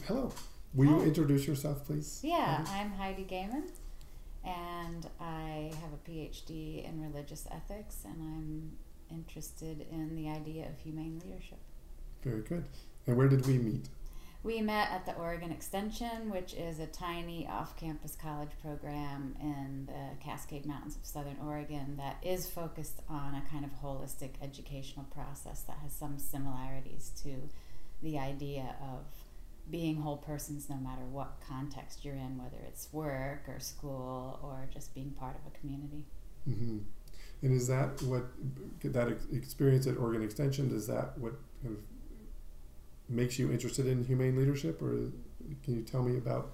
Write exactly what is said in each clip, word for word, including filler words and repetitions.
hello. Will Hi. you introduce yourself, please? Yeah, Heidi? I'm Heidi Gaiman, and I have a P H D in religious ethics, and I'm interested in the idea of humane leadership. Very good. And where did we meet? We met at the Oregon Extension, which is a tiny off-campus college program in the Cascade Mountains of Southern Oregon that is focused on a kind of holistic educational process that has some similarities to the idea of being whole persons no matter what context you're in, whether it's work or school or just being part of a community. Mm-hmm. And is that what, that ex- experience at Oregon Extension, is that what kind of makes you interested in humane leadership, or can you tell me about?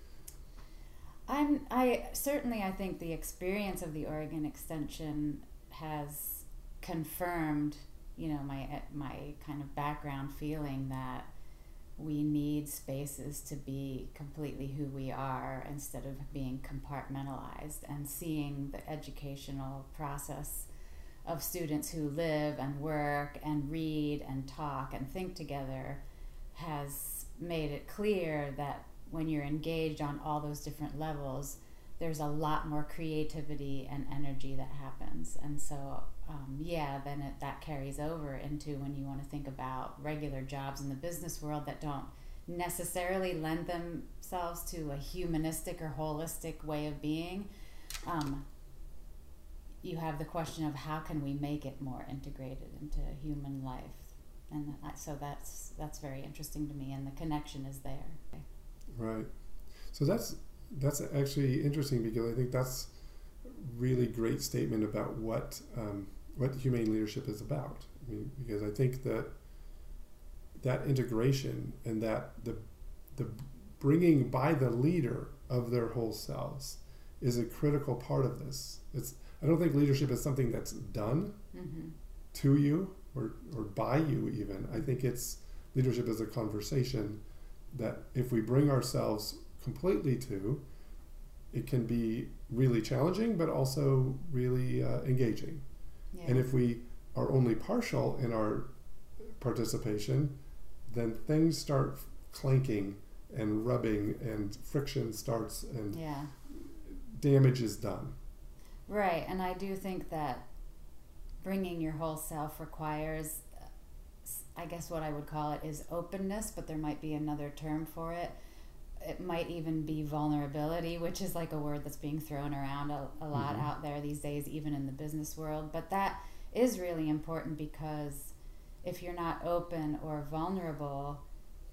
I'm, I certainly, I think the experience of the Oregon Extension has confirmed, you know, my my kind of background feeling that we need spaces to be completely who we are instead of being compartmentalized, and seeing the educational process of students who live and work and read and talk and think together has made it clear that when you're engaged on all those different levels, there's a lot more creativity and energy that happens. And so, um, yeah, then it, that carries over into when you want to think about regular jobs in the business world that don't necessarily lend themselves to a humanistic or holistic way of being. Um, you have the question of how can we make it more integrated into human life, and so that's that's very interesting to me, and the connection is there. Right. So that's that's actually interesting, because I think that's a really great statement about what um, what humane leadership is about. I mean, because I think that that integration and that the the bringing by the leader of their whole selves is a critical part of this. It's I don't think leadership is something that's done Mm-hmm. to you or, or by you even. I think it's leadership is a conversation that if we bring ourselves completely to, it can be really challenging, but also really uh, engaging. Yeah. And if we are only partial in our participation, then things start clanking and rubbing, and friction starts, and yeah. damage is done. Right, and I do think that bringing your whole self requires, I guess what I would call it is openness, but there might be another term for it. It might even be vulnerability, which is like a word that's being thrown around a, a lot Mm-hmm. out there these days, even in the business world. But that is really important, because if you're not open or vulnerable,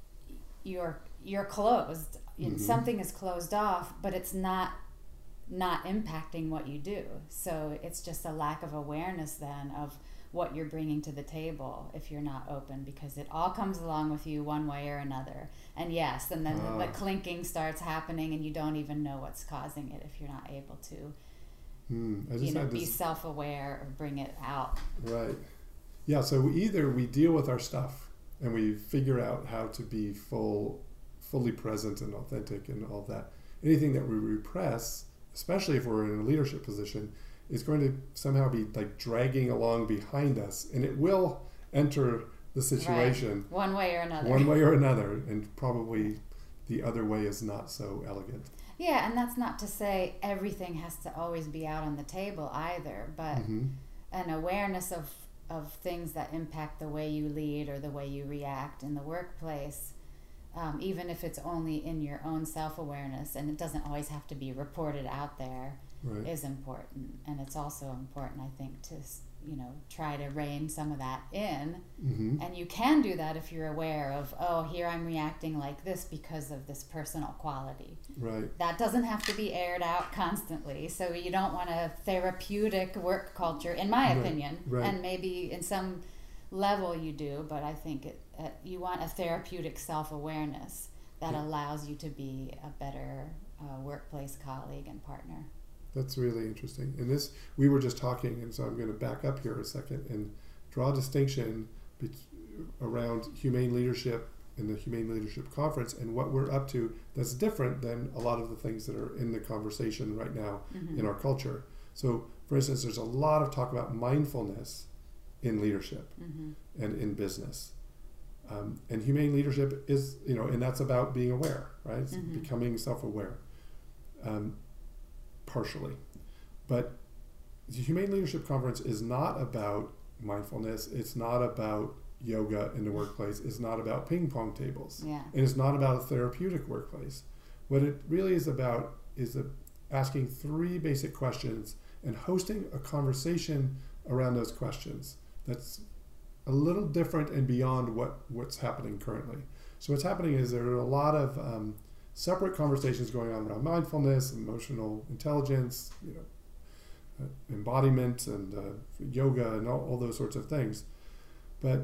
you're you're closed. Mm-hmm. Something is closed off, but it's not not impacting what you do. So it's just a lack of awareness then of what you're bringing to the table if you're not open, because it all comes along with you one way or another. And yes, and then Ah. the, the clinking starts happening, and you don't even know what's causing it if you're not able to, Hmm. I just you know, had be this, self-aware or bring it out. right. Yeah, so either we deal with our stuff and we figure out how to be full, fully present and authentic and all that. Anything that we repress, especially if we're in a leadership position, is going to somehow be like dragging along behind us, and it will enter the situation Right. One way or another. one way or another, and probably the other way is not so elegant. Yeah, and that's not to say everything has to always be out on the table either, but Mm-hmm. an awareness of, of things that impact the way you lead or the way you react in the workplace, um, even if it's only in your own self-awareness, and it doesn't always have to be reported out there, Right. is important. And it's also important, I think, to, you know, try to rein some of that in. Mm-hmm. And you can do that if you're aware of, oh, here I'm reacting like this because of this personal quality. Right. That doesn't have to be aired out constantly. So you don't want a therapeutic work culture, in my Right, opinion. right. And maybe in some level you do, but I think it, uh, you want a therapeutic self-awareness that Yeah. allows you to be a better uh, workplace colleague and partner. That's really interesting. And this, we were just talking, and so I'm going to back up here a second and draw a distinction be- around humane leadership and the Humane Leadership Conference and what we're up to that's different than a lot of the things that are in the conversation right now Mm-hmm. in our culture. So, for instance, there's a lot of talk about mindfulness in leadership Mm-hmm. and in business. Um, and humane leadership is, you know, and that's about being aware, right? It's Mm-hmm. becoming self-aware, um, partially. But the Humane Leadership Conference is not about mindfulness. It's not about yoga in the workplace. It's not about ping pong tables. Yeah. And it's not about a therapeutic workplace. What it really is about is a, asking three basic questions and hosting a conversation around those questions that's a little different and beyond what, what's happening currently. So what's happening is there are a lot of um, separate conversations going on around mindfulness, emotional intelligence, you know, uh, embodiment and uh, yoga and all, all those sorts of things. But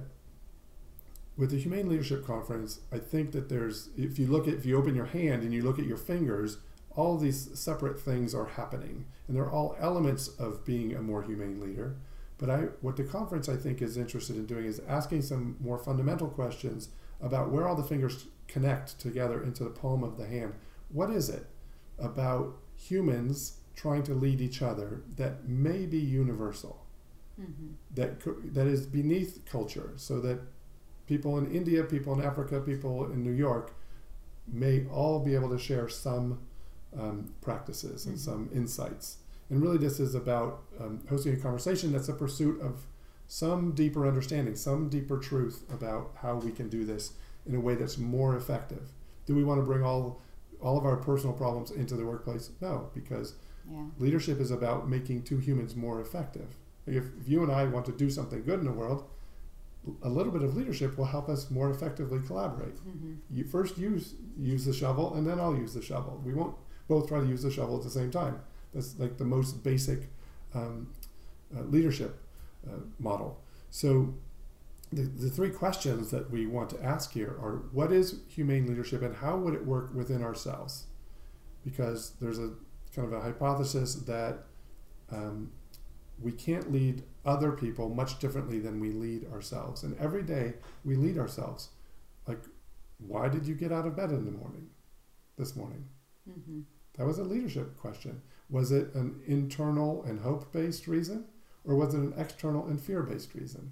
with the Humane Leadership Conference, I think that there's, if you look at, if you open your hand and you look at your fingers, all these separate things are happening, and they're all elements of being a more humane leader. But I, what the conference I think is interested in doing is asking some more fundamental questions about where all the fingers connect together into the palm of the hand. What is it about humans trying to lead each other that may be universal, Mm-hmm. that co- that is beneath culture, so that people in India, people in Africa, people in New York may all be able to share some um, practices and Mm-hmm. some insights. And really this is about um, hosting a conversation that's a pursuit of some deeper understanding, some deeper truth about how we can do this in a way that's more effective. Do we want to bring all all of our personal problems into the workplace? No, because Yeah. leadership is about making two humans more effective. If, if you and I want to do something good in the world, a little bit of leadership will help us more effectively collaborate. Mm-hmm. You first use use the shovel, and then I'll use the shovel. We won't both try to use the shovel at the same time. That's like the most basic um, uh, leadership uh, model. So the, the three questions that we want to ask here are, what is humane leadership and how would it work within ourselves? Because there's a kind of a hypothesis that um, we can't lead other people much differently than we lead ourselves. And every day we lead ourselves. Like, why did you get out of bed in the morning, this morning? Mm-hmm. That was a leadership question. Was it an internal and hope-based reason, or was it an external and fear-based reason?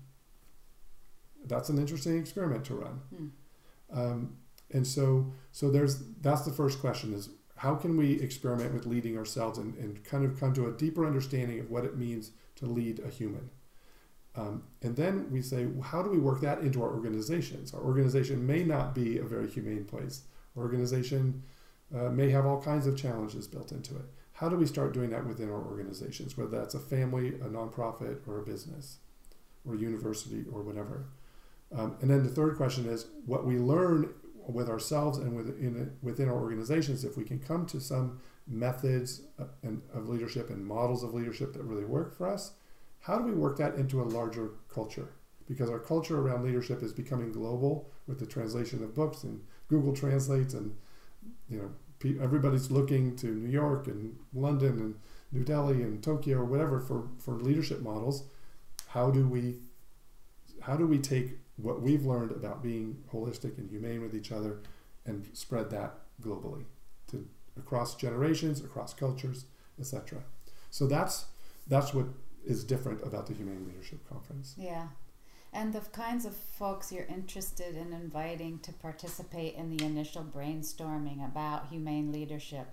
That's an interesting experiment to run. Mm. Um, and so, so there's that's the first question: is how can we experiment with leading ourselves and, and kind of come to a deeper understanding of what it means to lead a human? Um, and then we say, well, how do we work that into our organizations? Our organization may not be a very humane place. Our organization uh, may have all kinds of challenges built into it. How do we start doing that within our organizations, whether that's a family, a nonprofit, or a business, or a university, or whatever? Um, and then the third question is what we learn with ourselves and within, within our organizations, if we can come to some methods of, of leadership and models of leadership that really work for us, how do we work that into a larger culture? Because our culture around leadership is becoming global with the translation of books and Google Translates, and you know everybody's looking to New York and London and New Delhi and Tokyo or whatever for, for leadership models. How do we how do we take what we've learned about being holistic and humane with each other and spread that globally to across generations, across cultures, et cetera? So that's that's what is different about the Humane Leadership Conference. Yeah. And the kinds of folks you're interested in inviting to participate in the initial brainstorming about humane leadership,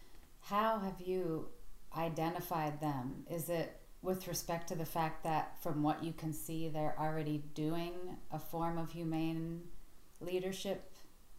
how have you identified them? Is it with respect to the fact that from what you can see, they're already doing a form of humane leadership?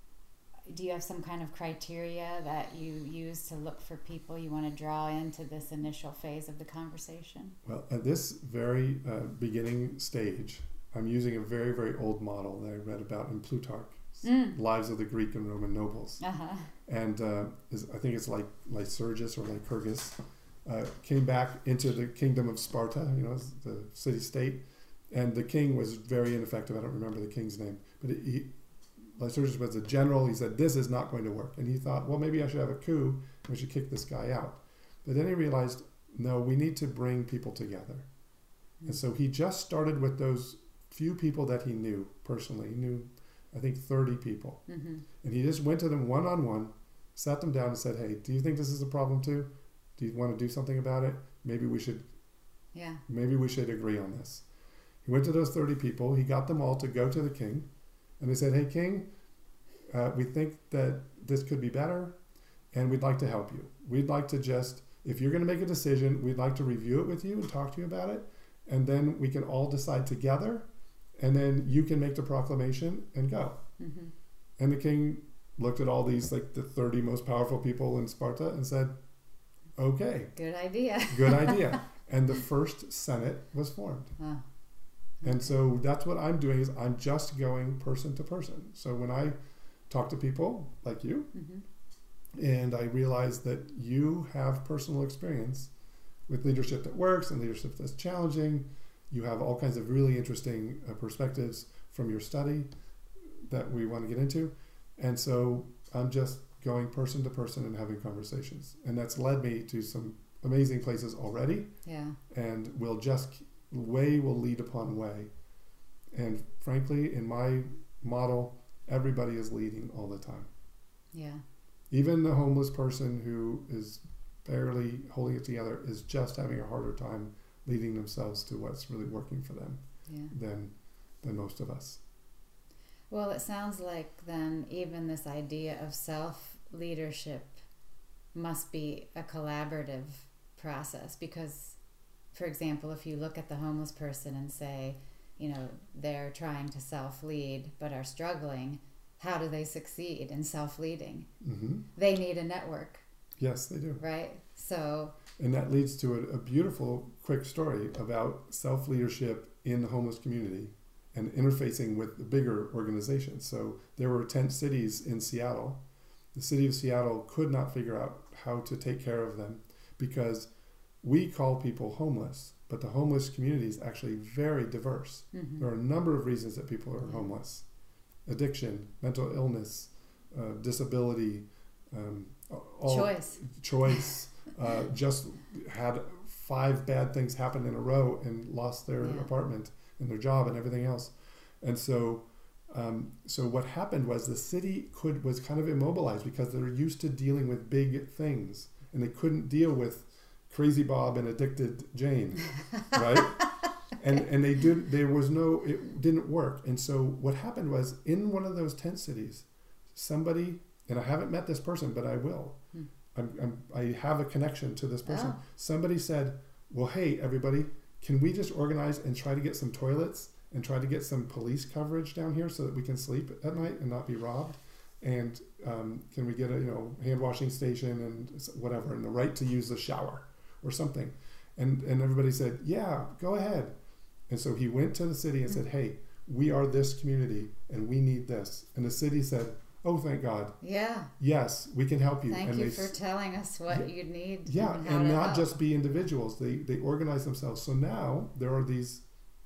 Do you have some kind of criteria that you use to look for people you want to draw into this initial phase of the conversation? Well, at this very uh, beginning stage, I'm using a very, very old model that I read about in Plutarch's Mm. Lives of the Greek and Roman Nobles. Uh-huh. And uh, is, I think it's like Lycurgus or Lycurgus, uh, came back into the kingdom of Sparta, you know, the city-state, and the king was very ineffective. I don't remember the king's name, but he, Lycurgus was a general. He said, this is not going to work. And he thought, well, maybe I should have a coup, and we should kick this guy out. But then he realized, no, we need to bring people together. Mm-hmm. And so he just started with those few people that he knew personally. He knew, I think, thirty people. Mm-hmm. And he just went to them one-on-one, sat them down and said, hey, do you think this is a problem too? Do you want to do something about it? Maybe we should Yeah. maybe we should agree on this. He went to those thirty people. He got them all to go to the king And they said, hey, King, uh, we think that this could be better, and we'd like to help you. We'd like to just, if you're going to make a decision, we'd like to review it with you and talk to you about it, and then we can all decide together, and then you can make the proclamation and go. Mm-hmm. And the king looked at all these, like the thirty most powerful people in Sparta, and said, okay. Good idea. Good idea. And the first Senate was formed. Oh. And so that's what I'm doing, is I'm just going person to person. So when I talk to people like you, mm-hmm. and I realize that you have personal experience with leadership that works and leadership that's challenging, you have all kinds of really interesting uh, perspectives from your study that we want to get into. And so I'm just going person to person and having conversations. And that's led me to some amazing places already. Yeah. And we'll just, way will lead upon way. And frankly, in my model, everybody is leading all the time. Yeah. Even the homeless person who is barely holding it together is just having a harder time leading themselves to what's really working for them yeah. than than most of us. Well, it sounds like then even this idea of self-leadership must be a collaborative process, because, for example, if you look at the homeless person and say, you know, they're trying to self-lead but are struggling, how do they succeed in self-leading? Mm-hmm. They need a network. Yes, they do. Right? So... And that leads to a, a beautiful, quick story about self-leadership in the homeless community and interfacing with the bigger organizations. So there were tent cities in Seattle. The city of Seattle could not figure out how to take care of them because we call people homeless, but the homeless community is actually very diverse. Mm-hmm. There are a number of reasons that people are homeless. Addiction, mental illness, uh, disability, um, all, choice. Choice. uh, just had five bad things happen in a row and lost their yeah. apartment and their job and everything else. And so um, so what happened was the city could was kind of immobilized because they're used to dealing with big things and they couldn't deal with Crazy Bob and Addicted Jane, right? And and they did there was no it didn't work. And so what happened was in one of those tent cities, somebody, and I haven't met this person, but I will. Hmm. I'm, I'm, I have a connection to this person. Oh. Somebody said, well, hey, everybody, can we just organize and try to get some toilets and try to get some police coverage down here so that we can sleep at night and not be robbed? And um, can we get a you know hand washing station and whatever, and the right to use the shower or something? And and everybody said, yeah, go ahead. And so he went to the city and mm-hmm. said, hey, we are this community and we need this. And the city said, oh, thank God. Yeah. Yes, we can help you. Thank and you they, for telling us what yeah, you need. Yeah, and, and not help. just be individuals. They they organize themselves. So now there are these.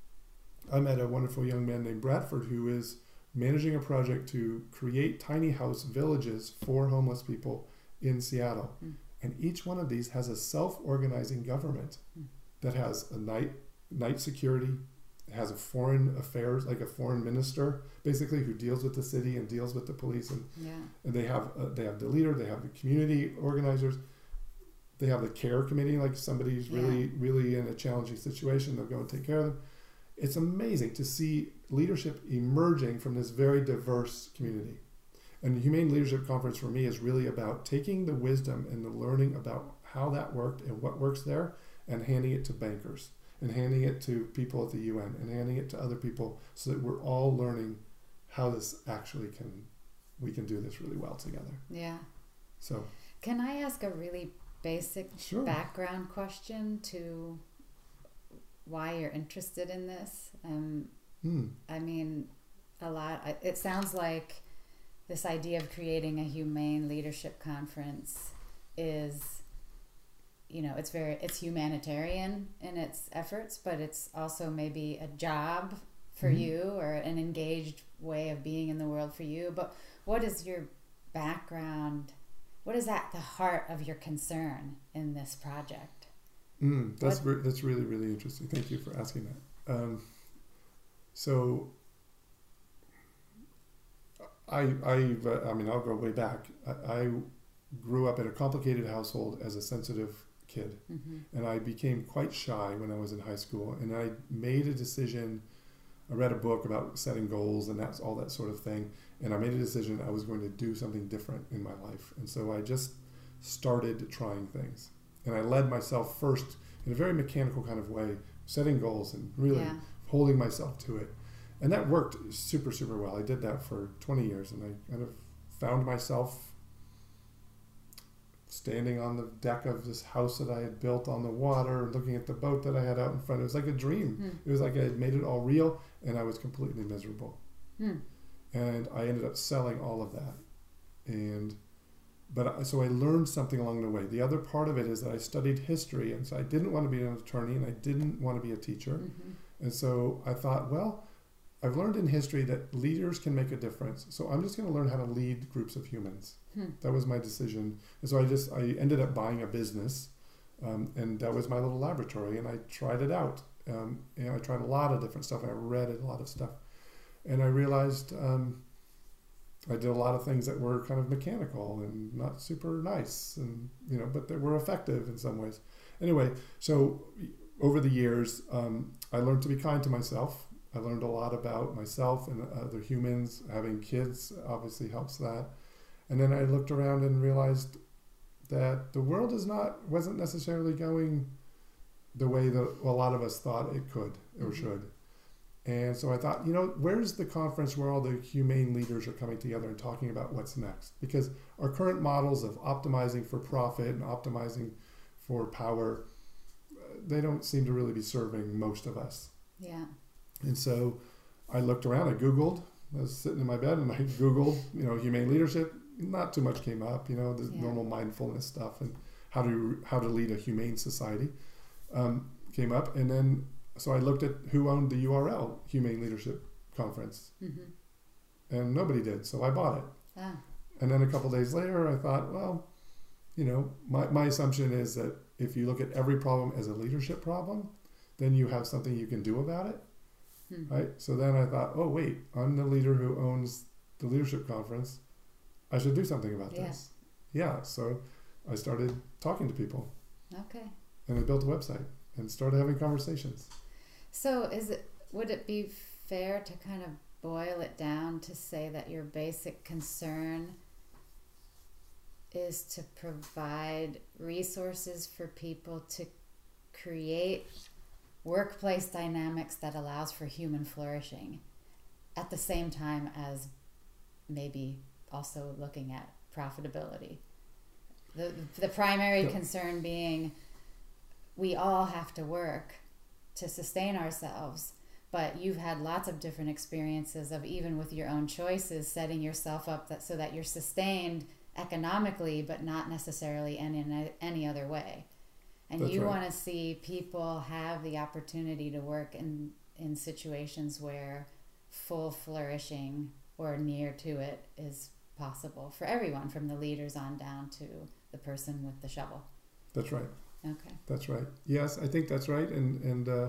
I met a wonderful young man named Bradford who is managing a project to create tiny house villages for homeless people in Seattle. Mm. And each one of these has a self-organizing government mm. that has a night night security, has a foreign affairs, like a foreign minister, basically, who deals with the city and deals with the police. And, yeah. and they have uh, they have the leader, they have the community organizers, they have the care committee, like somebody's yeah. really, really in a challenging situation, they'll go and take care of them. It's amazing to see leadership emerging from this very diverse community. And the Humane Leadership Conference for me is really about taking the wisdom and the learning about how that worked and what works there and handing it to bankers and handing it to people at the U N and handing it to other people so that we're all learning how this actually can, we can do this really well together. Yeah. So. Can I ask a really basic sure. background question to why you're interested in this? Um, mm. I mean, a lot, it sounds like this idea of creating a humane leadership conference is, you know, it's very, it's humanitarian in its efforts, but it's also maybe a job for mm-hmm. you or an engaged way of being in the world for you. But what is your background? What is at the heart of your concern in this project? Mm, that's re- that's really, really interesting. Thank you for asking that. Um, so I, I, uh, I mean, I'll go way back. I, I grew up in a complicated household as a sensitive kid, mm-hmm. and I became quite shy when I was in high school. And I made a decision I read a book about setting goals and that's all that sort of thing. And I made a decision I was going to do something different in my life. And so I just started trying things. And I led myself first in a very mechanical kind of way, setting goals and really Yeah. holding myself to it. And that worked super, super well. I did that for twenty years, and I kind of found myself standing on the deck of this house that I had built on the water, looking at the boat that I had out in front. It was like a dream. Mm. It was like I had made it all real, and I was completely miserable. Mm. And I ended up selling all of that. And but I, so I learned something along the way. The other part of it is that I studied history, and so I didn't want to be an attorney, and I didn't want to be a teacher. Mm-hmm. And so I thought, well, I've learned in history that leaders can make a difference. So I'm just going to learn how to lead groups of humans. Hmm. That was my decision. And so I just, I ended up buying a business, um, and that was my little laboratory, and I tried it out. Um, and I tried a lot of different stuff, and I read a lot of stuff. And I realized um, I did a lot of things that were kind of mechanical and not super nice, and you know, but they were effective in some ways. Anyway, so over the years, um, I learned to be kind to myself. I learned a lot about myself and other humans. Having kids obviously helps that. And then I looked around and realized that the world is not wasn't necessarily going the way that a lot of us thought it could or Mm-hmm. should. And so I thought, you know, where's the conference where all the humane leaders are coming together and talking about what's next? Because our current models of optimizing for profit and optimizing for power, they don't seem to really be serving most of us. Yeah. And so I looked around, I Googled, I was sitting in my bed and I Googled, you know, humane leadership. Not too much came up, you know, the Yeah. normal mindfulness stuff and how to how to lead a humane society um, came up. And then, so I looked at who owned the U R L, Humane Leadership Conference, Mm-hmm. and nobody did, so I bought it. Ah. And then a couple days later, I thought, well, you know, my, my assumption is that if you look at every problem as a leadership problem, then you have something you can do about it. Hmm. Right. So then I thought, oh wait, I'm the leader who owns the leadership conference. I should do something about Yeah. this. Yeah. So I started talking to people, Okay. and I built a website and started having conversations. So is it would it be fair to kind of boil it down to say that your basic concern is to provide resources for people to create workplace dynamics that allows for human flourishing at the same time as maybe also looking at profitability? The, the primary Yeah. concern being we all have to work to sustain ourselves, but you've had lots of different experiences of, even with your own choices, setting yourself up that so that you're sustained economically but not necessarily in any, any other way. And That's you right. want to see people have the opportunity to work in in situations where full flourishing or near to it is possible for everyone, from the leaders on down to the person with the shovel. That's right. Okay. That's right. Yes, I think that's right. And and uh,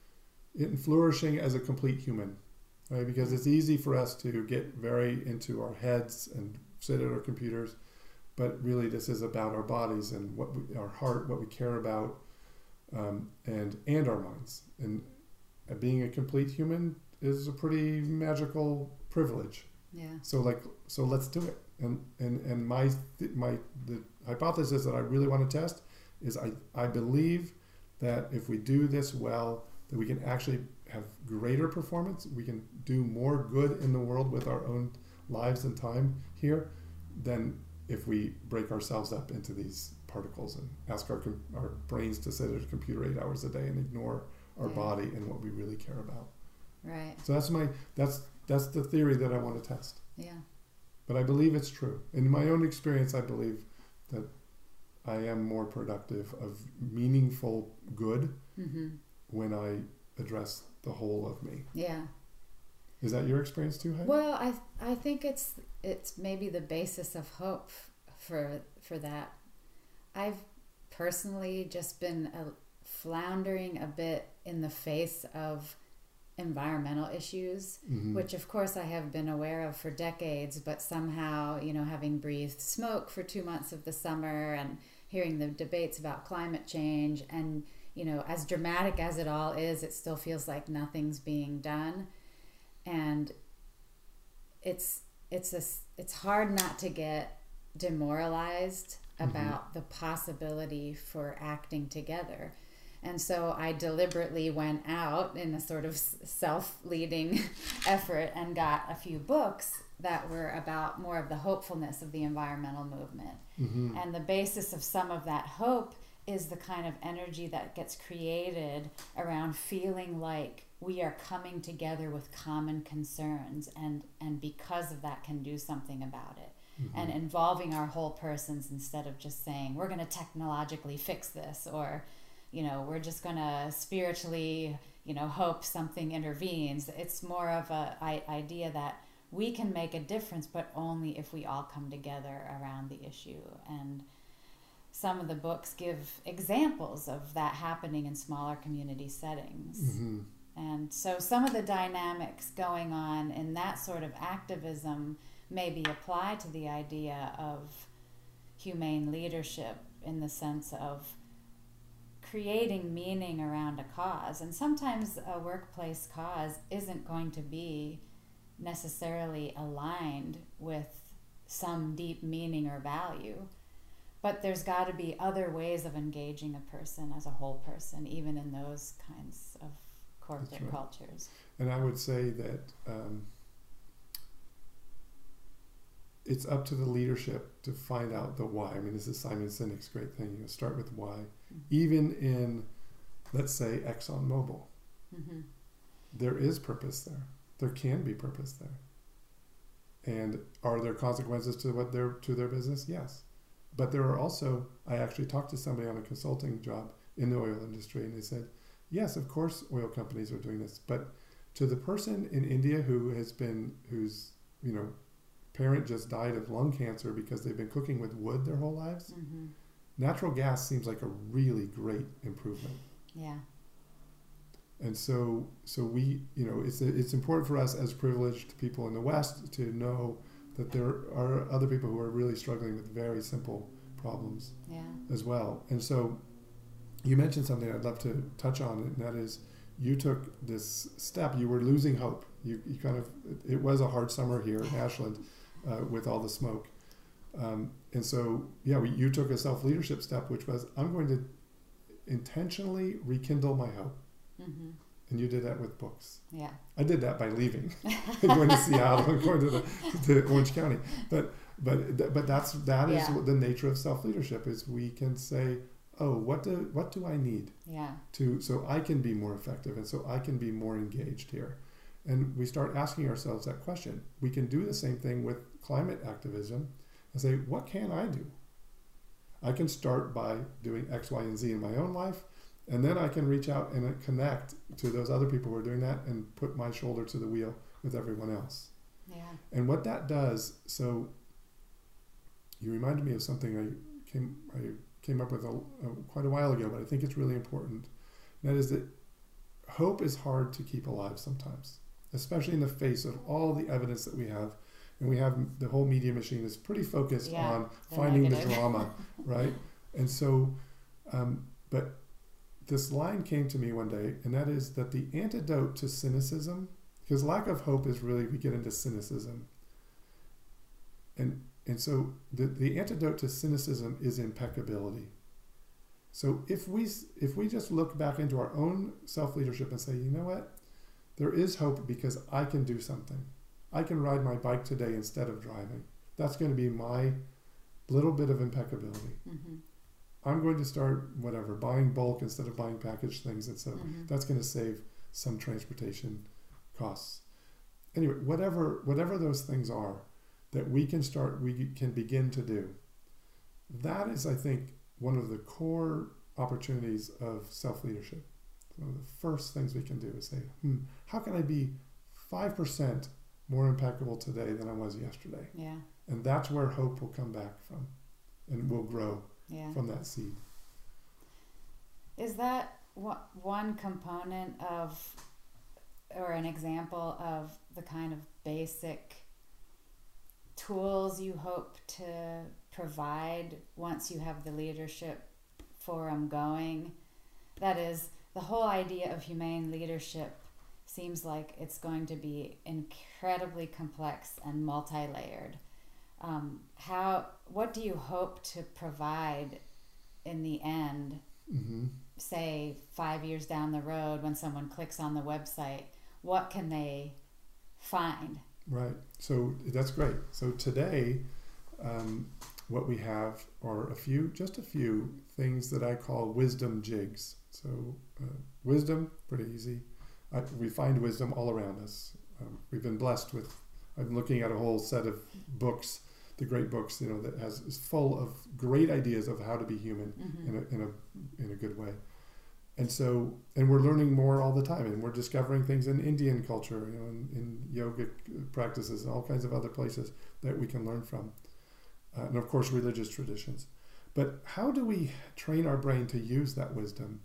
in flourishing as a complete human, right? Because it's easy for us to get very into our heads and sit at our computers, but really this is about our bodies and what we, our heart, what we care about, um, and and our minds. And uh, being a complete human is a pretty magical privilege. Yeah. So like, so let's do it. And and and my my the hypothesis that I really want to test is I I believe that if we do this well, that we can actually have greater performance. We can do more good in the world with our own lives and time here than if we break ourselves up into these particles and ask our com- our brains to sit at a computer eight hours a day and ignore our Yeah. body and what we really care about. Right. So that's my that's that's the theory that I want to test. Yeah. But I believe it's true. In my own experience, I believe that I am more productive of meaningful good Mm-hmm. when I address the whole of me. Yeah. Is that your experience too, Heidi? Well, I I think it's it's maybe the basis of hope for for that. I've personally just been uh, floundering a bit in the face of environmental issues, Mhm. which of course I have been aware of for decades, but somehow, you know, having breathed smoke for two months of the summer and hearing the debates about climate change, and, you know, as dramatic as it all is, it still feels like nothing's being done. and it's it's a, it's hard not to get demoralized about mm-hmm. the possibility for acting together. And so I deliberately went out in a sort of self-leading effort and got a few books that were about more of the hopefulness of the environmental movement. Mm-hmm. And the basis of some of that hope is the kind of energy that gets created around feeling like we are coming together with common concerns, and, and because of that can do something about it. Mm-hmm. And involving our whole persons instead of just saying, we're going to technologically fix this, or, you know, we're just going to spiritually, you know, hope something intervenes. It's more of a I, idea that we can make a difference, but only if we all come together around the issue. And some of the books give examples of that happening in smaller community settings. Mm-hmm. And so some of the dynamics going on in that sort of activism may be applied to the idea of humane leadership in the sense of creating meaning around a cause. And sometimes a workplace cause isn't going to be necessarily aligned with some deep meaning or value, but there's got to be other ways of engaging a person as a whole person, even in those kinds of corporate right. cultures. And I would say that um, it's up to the leadership to find out the why. I mean, this is Simon Sinek's great thing. You know, start with why. Mm-hmm. Even in, let's say, ExxonMobil, mm-hmm. there is purpose there. There can be purpose there. And are there consequences to what they're to their business? Yes. But there are also, I actually talked to somebody on a consulting job in the oil industry, and they said, yes, of course oil companies are doing this, but to the person in India who has been, whose, you know, parent just died of lung cancer because they've been cooking with wood their whole lives, mm-hmm. natural gas seems like a really great improvement. Yeah. And so, so we, you know, it's it's important for us as privileged people in the West to know that there are other people who are really struggling with very simple problems yeah. as well. And so you mentioned something I'd love to touch on, and that is you took this step. You were losing hope. You, you kind of, it was a hard summer here in Ashland uh, with all the smoke. Um, and so, yeah, we, you took a self-leadership step, which was, I'm going to intentionally rekindle my hope. Mm-hmm. And you did that with books. Yeah. I did that by leaving and going to Seattle and going to, the, to Orange County. But but but that's that is yeah. the nature of self-leadership, is we can say, oh, what do what do I need? Yeah. To so I can be more effective and so I can be more engaged here. And we start asking ourselves that question. We can do the same thing with climate activism and say, what can I do? I can start by doing X, Y, and Z in my own life. And then I can reach out and connect to those other people who are doing that and put my shoulder to the wheel with everyone else. Yeah. And what that does, so you reminded me of something I came I came up with a, a, quite a while ago, but I think it's really important. And that is that hope is hard to keep alive sometimes, especially in the face of all the evidence that we have. And we have the whole media machine is pretty focused yeah, on the finding negative. the drama, right? And so, um, but this line came to me one day, and that is that the antidote to cynicism, because lack of hope is really, we get into cynicism. And and so the, the antidote to cynicism is impeccability. So if we if we just look back into our own self-leadership and say, you know what, there is hope because I can do something. I can ride my bike today instead of driving. That's going to be my little bit of impeccability. Mm-hmm. I'm going to start, whatever, buying bulk instead of buying packaged things. And so mm-hmm. that's going to save some transportation costs. Anyway, whatever whatever those things are that we can start, we can begin to do, that is, I think, one of the core opportunities of self-leadership. One of the first things we can do is say, hmm, how can I be five percent more impeccable today than I was yesterday? Yeah. And that's where hope will come back from and will grow. Yeah. From that seed. Is that one component of, or an example of the kind of basic tools you hope to provide once you have the leadership forum going? That is, the whole idea of humane leadership seems like it's going to be incredibly complex and multi-layered. Um, how, what do you hope to provide in the end, Mm-hmm. say five years down the road when someone clicks on the website? What can they find? Right. So that's great. So today, um, what we have are a few, just a few things that I call wisdom jigs. So uh, wisdom, pretty easy. I, we find wisdom all around us. Um, we've been blessed with, I'm looking at a whole set of books, the great books, you know, that has is full of great ideas of how to be human Mm-hmm. in a in a in a good way. And so, and we're learning more all the time, and we're discovering things in Indian culture, you know, in, in yogic practices, and all kinds of other places that we can learn from, uh, and of course, religious traditions. But how do we train our brain to use that wisdom?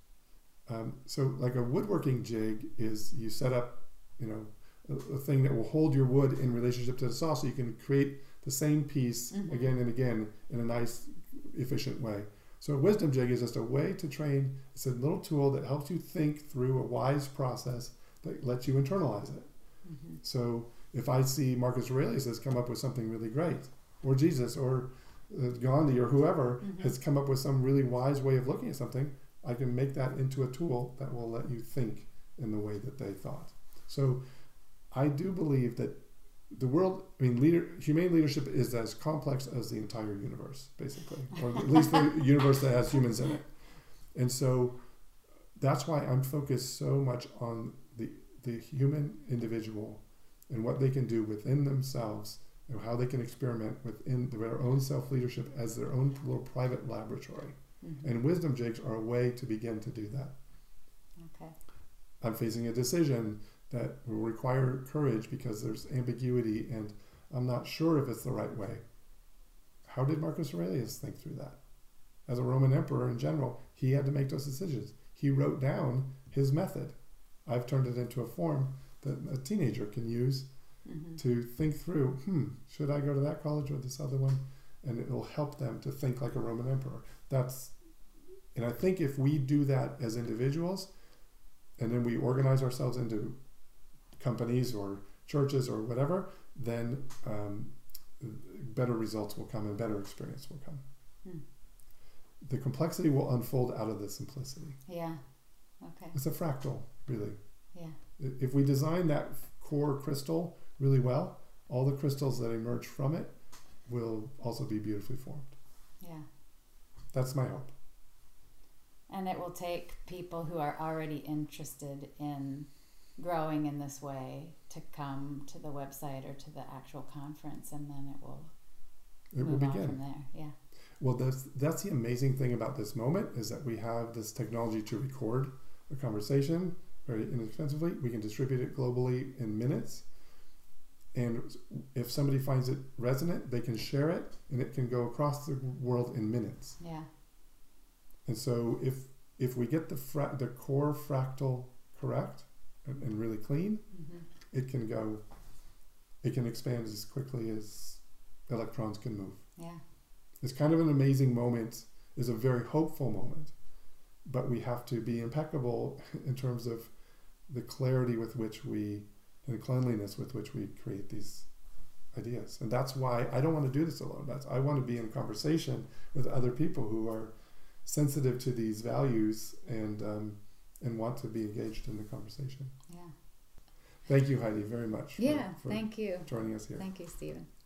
Um, so, like a woodworking jig is you set up, you know, a, a thing that will hold your wood in relationship to the saw, so you can create the same piece Mm-hmm. again and again in a nice, efficient way. So a wisdom jig is just a way to train. It's a little tool that helps you think through a wise process that lets you internalize it. Mm-hmm. So if I see Marcus Aurelius has come up with something really great, or Jesus, or uh, Gandhi, or whoever Mm-hmm. has come up with some really wise way of looking at something, I can make that into a tool that will let you think in the way that they thought. So I do believe that the world, I mean, leader, humane leadership is as complex as the entire universe, basically, or at least the universe that has humans in it. And so that's why I'm focused so much on the the human individual and what they can do within themselves and how they can experiment within their own self-leadership as their own little private laboratory. Mm-hmm. And wisdom jigs are a way to begin to do that. Okay. I'm facing a decision that will require courage because there's ambiguity and I'm not sure if it's the right way. How did Marcus Aurelius think through that? As a Roman emperor in general, he had to make those decisions. He wrote down his method. I've turned it into a form that a teenager can use Mm-hmm. to think through, hmm, should I go to that college or this other one? And it will help them to think like a Roman emperor. That's, and I think if we do that as individuals, and then we organize ourselves into companies or churches or whatever, then um, better results will come and better experience will come. Hmm. The complexity will unfold out of the simplicity. Yeah. Okay. It's a fractal, really. Yeah. If we design that core crystal really well, all the crystals that emerge from it will also be beautifully formed. Yeah. That's my hope. And it will take people who are already interested in growing in this way to come to the website or to the actual conference, and then it will It will move on begin. from there. Yeah. Well, that's, that's the amazing thing about this moment is that we have this technology to record a conversation very inexpensively. We can distribute it globally in minutes. And if somebody finds it resonant, they can share it and it can go across the world in minutes. Yeah. And so if if we get the fra- the core fractal correct and, and really clean, Mm-hmm. it can go, it can expand as quickly as electrons can move. Yeah. It's kind of an amazing moment, is a very hopeful moment, but we have to be impeccable in terms of the clarity with which we, and the cleanliness with which we create these ideas. And that's why I don't want to do this alone. That's, I want to be in conversation with other people who are sensitive to these values and um, and want to be engaged in the conversation. Yeah. Thank you, Heidi, very much for, Yeah. for Thank you. joining us here. Thank you, Stephen.